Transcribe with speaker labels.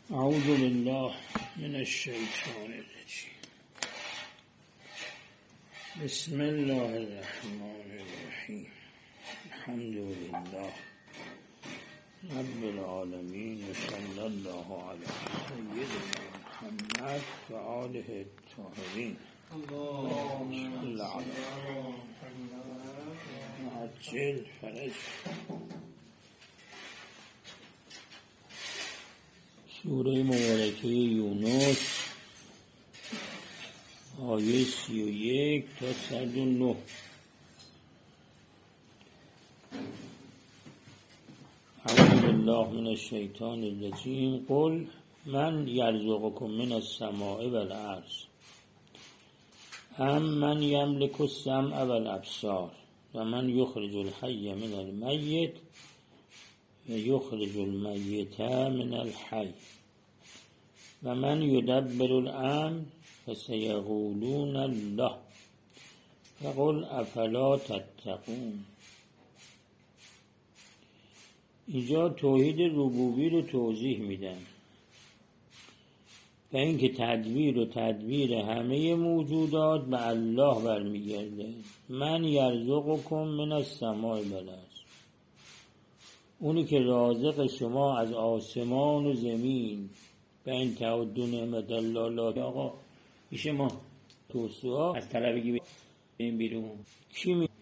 Speaker 1: اعوذ بالله من الشیطان الرجیم. بسم الله الرحمن الرحیم. الحمد لله رب العالمین و صلی الله علی سیدنا محمد و آله الطاهرین. اللهم عجل فرج. سوره مبارکه یونس آیه 31 تا 109. اعوذ بالله من الشیطان الرجیم. قل من یرزقکم من السماء والارض ام من یملک السمع والابصار و من یخرج الحی من المیت و یخرج المیت من الحی و من یدبر الامر فسیقولون الله فقل افلا تتقون. اینجا توحید ربوبی رو توضیح میدن و اینکه تدبیر همه موجودات به الله برمیگرده. من یرزقکم من السماء والارض، اونی که رازق شما از آسمان و زمین. به این تعدد نعمت الله لا. آقا میشه ما توسعه از طلبگی این بیرون کی